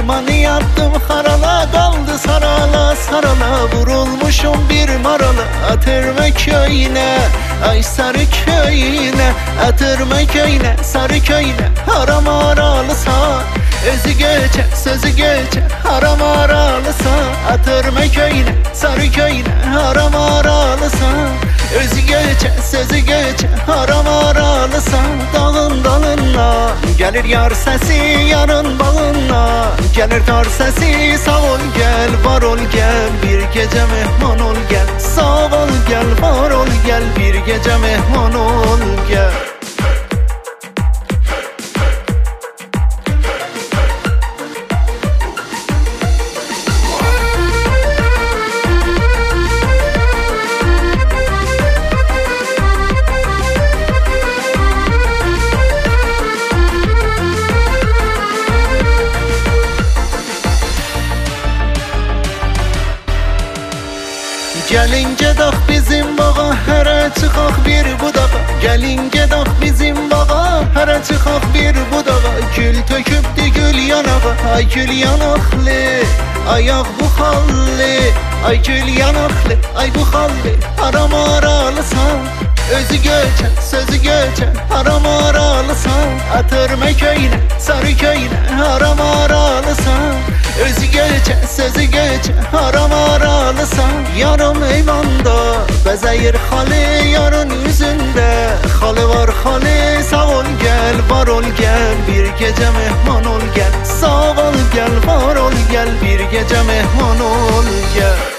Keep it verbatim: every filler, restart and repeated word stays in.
Aman yaptım harala, kaldı sarala sarala. Vurulmuşum bir marala, Atırma köyüne, ay sarı köyüne. Atırma köyüne, sarı köyüne, haram aralısa. Özü geçe, sözü geçe, haram aralısa. Atırma köyüne, sarı köyüne, haram aralısa. Özü geçe, sözü geçe, haram aralısa. Dağın dalına gelir yar sesi, yarın bağına gelir tar sesi. Sağ ol gel, var ol gel, bir gece mehman ol gel. Sağ ol gel, var ol gel, bir gece mehman ol gel. Gelin gedaq bizim bağa, hərə çıxaq bir budağa. Gelin gedaq bizim bağa, hərə çıxaq bir budağa. Gül tökübdü gül yanağa, ay gül yanaqlı, ayaq bu xallı. Ay gül yanaqlı, ay bu xallı, haram aralısan. Özü göçen, sözü göçen, haram aralısan. Atırma köyüne, sarı köyüne, haram aralısan. Özü göçen, sözü göçen, haram aralısan. Yarım eyvanda, bezeyir halı, yarın yüzünde halı var halı. Sağ ol gel, var ol gel, bir gece mehman ol gel. Sağ ol gel, var ol gel, bir gece mehman ol gel.